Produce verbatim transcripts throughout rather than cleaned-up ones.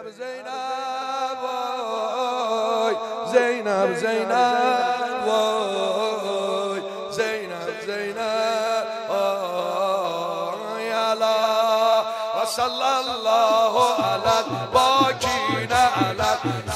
زینب زینب وای زینب زینب وای زینب زینب وای علا و صلی الله علی الباکین علی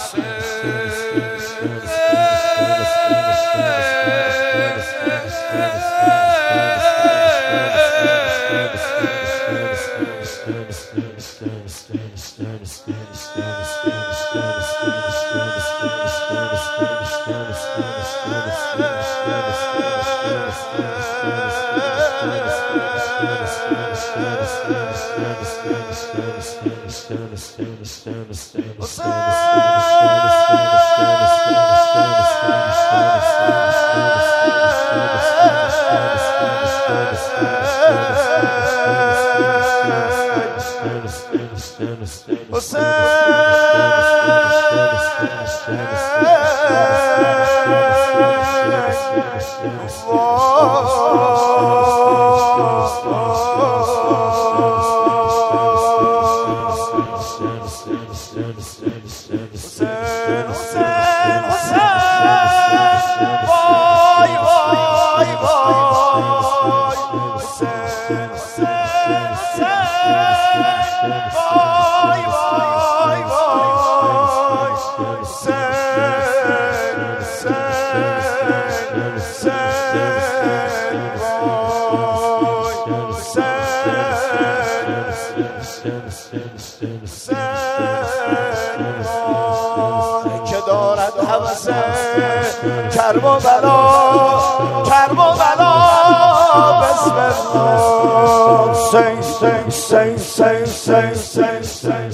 که دارد هوس کرب و بلا کرب و بلا بسم الله سین سین سین سین سین سین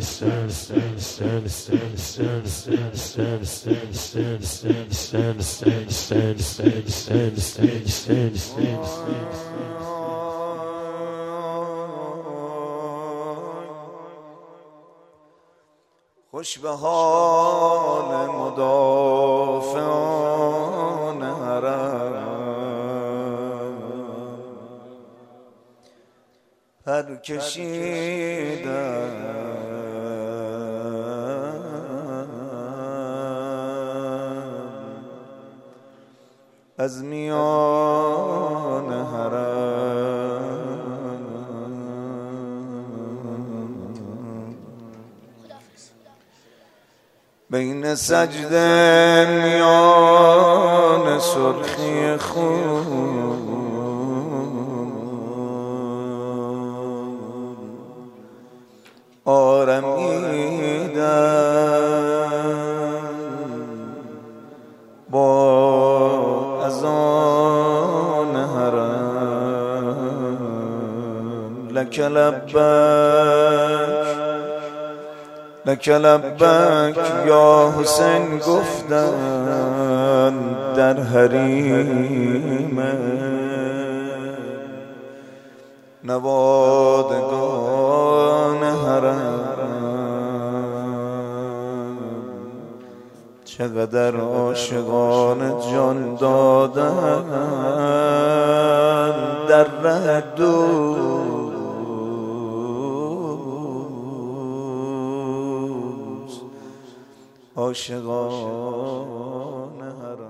سین خوش به حال مدافعان حرم پر کشیدند از میان حرم بین سجده میان سرخی خون آرمیدند با اذان حرم لک لبک لک لبک یا حسین گفتن در حریم نوادگان حرم چقدر عاشقان جان دادن در ره دوست عاشقان حرم.